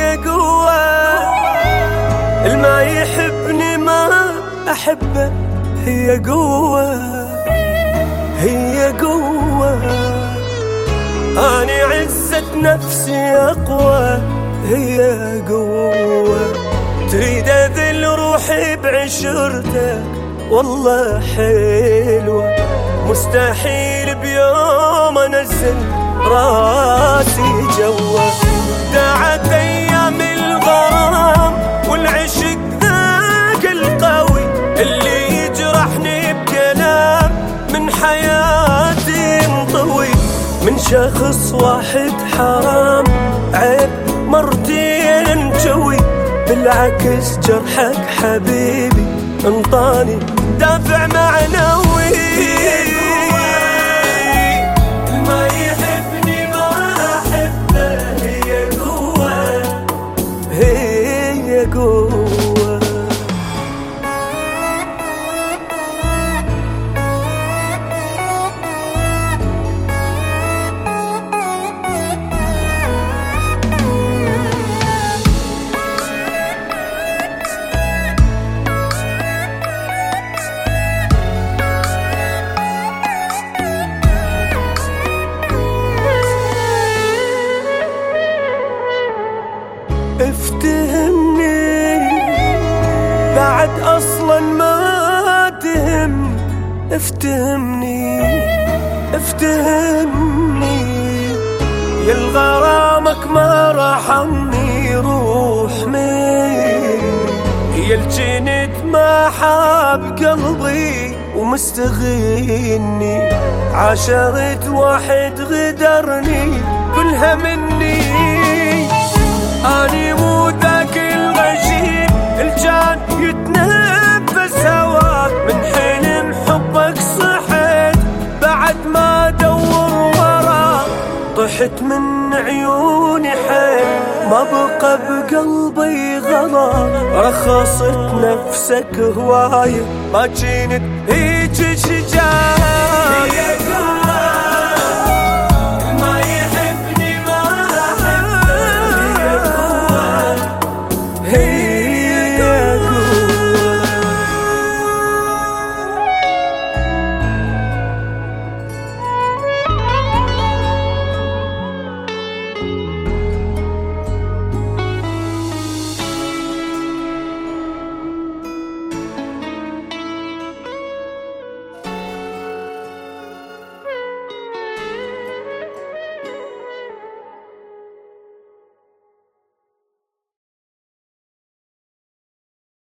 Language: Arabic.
هي قوة. الما يحبني ما أحبه، هي قوة هي قوة. أنا عزة نفسي أقوى، هي قوة. تريد أذل روحي بعشرتك، والله حلوة. مستحيل بيوم أنزل راسي جوا. دعت أيام الغرام والعشق ذاك القوي، اللي يجرحني بكلام من حياتي انطوي. من شخص واحد حرام، عيب مرتين جوي. بالعكس جرحك حبيبي انطاني دافع معنوي. ما يحبني ما أحبه، هي قوة هي قوة. افتهمني بعد اصلا ما تهم. افتهمني يا الغرامك ما رحمني. روح مني يا الجنت ما حاب قلبي ومستغني. عشرت واحد غدرني كلها مني. أني مو ذاك الغشيم الجان يتنفس هواك. من حلم حبك صحيت بعد ما دور وراك. طحت من عيوني حيل ما بقى بقلبي غلا. رخصت نفسك هواية ما كنت هيج شجاع.